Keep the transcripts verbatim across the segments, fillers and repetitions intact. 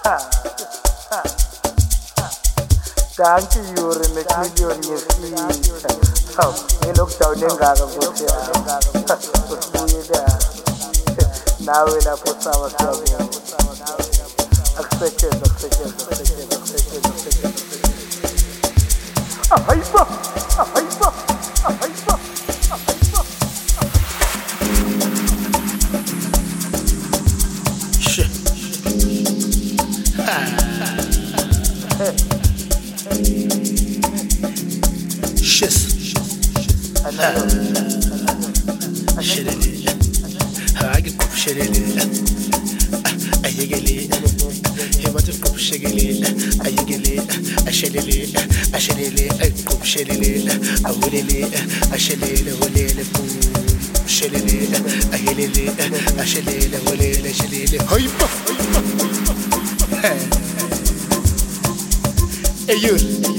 Danke Yuri Macmillion yesita. Haw, ngelockdown engaka Nkosi yami. Usibuye la. Nawe lapho sawa siyabona. Akusetshenzwa, akusetshenzwa, akusetshenzwa, akusetshenzwa, akusetshenzwa. Ah, hayibo, ah, hayibo, ah, hayibo, ah, hayibo. Shit. Shis. Shirele. Hagi kup shirele. Ayegele. Hebatu kup shigele. Ayegele. Ashirele. Ashirele. Kup shirele. Awulele. Ashirele. Wulele. Shirele. Ayelele. Ashirele. Wulele. Shirele. Hoipa. Hey you.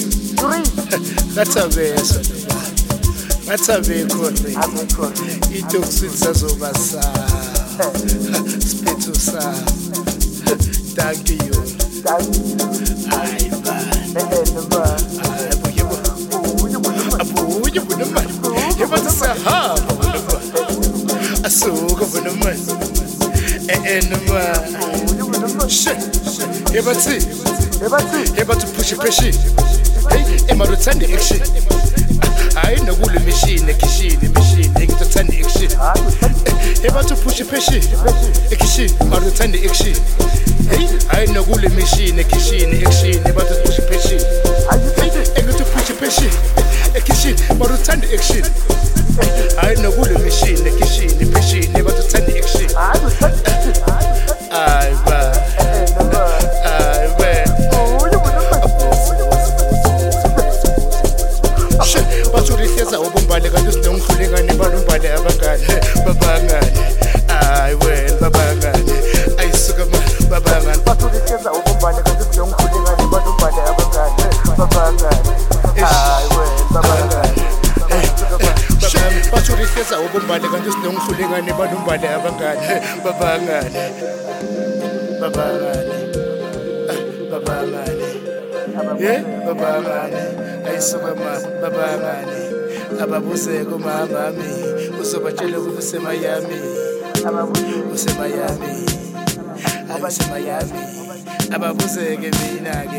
Ngathabesa ngathabe khona itoxin sazoba sa spethu sa thank you hayi ba hayi bo abu you bona mali yeba sahaba asuka bona mali eh enma shit yeba tsi yeba tsi yeba to push push hey emarutsande action hayi nokule machine ekishini machine engitothanda action eba to push push ekishini marutsande action hey hayi nokule machine ekishini action eba to push push hey engito push push ekishini marutsande action hayi nokule machine ekishini machine eba to thanda action ay ba ay ba bathuliheza ubumbane kanti sinongihulekane balumbane abangane babangane hayi wena babangane ayisuka babangane bathuliheza ubumbane kanti sinongihulekane balumbane abangane babangane hayi wena babangane bathuliheza ubumbane kanti sinongihulekane balumbane abangane babangane babangane babangane yeah babangane ayisuka babangane ababuze kumama mi uzobatshela ukuthi usemayami usemayami usemayami ababuzeke mina ke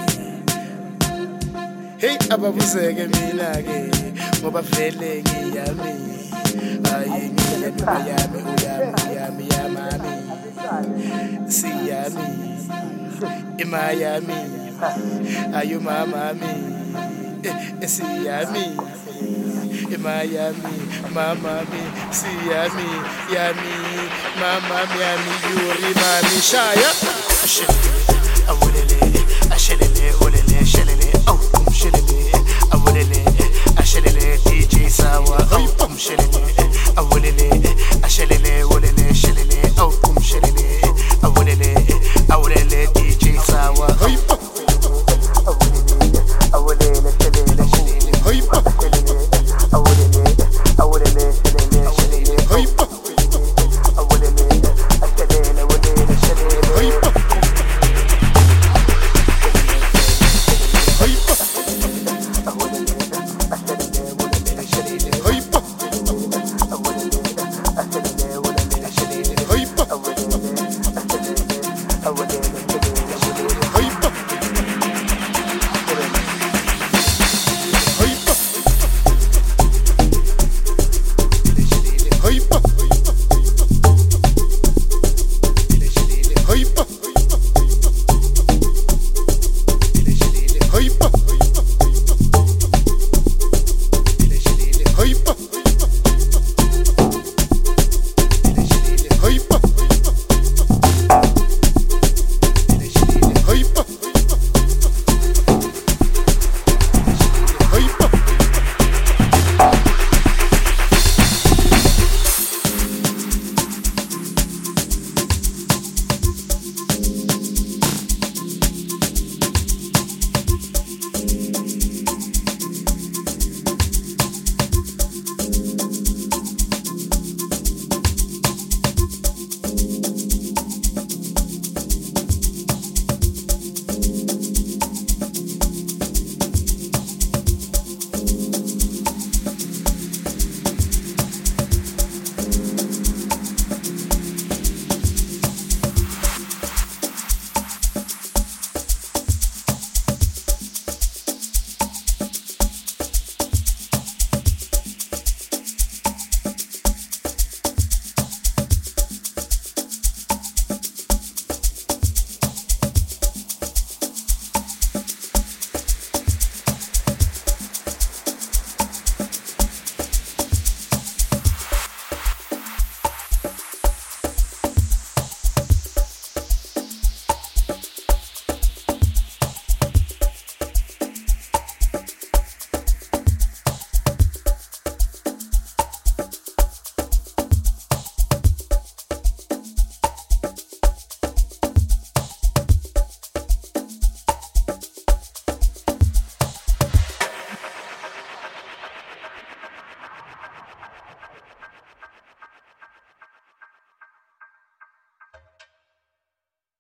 hey ababuzeke mina ke ngoba vele ngiyami ayi ngiyami uyami uyami yamami siyami imayami ayu mamami esiyami emayami mamami siyami yami mamami yami yuri mami shaya ashele awulele ashelele olele shelele oh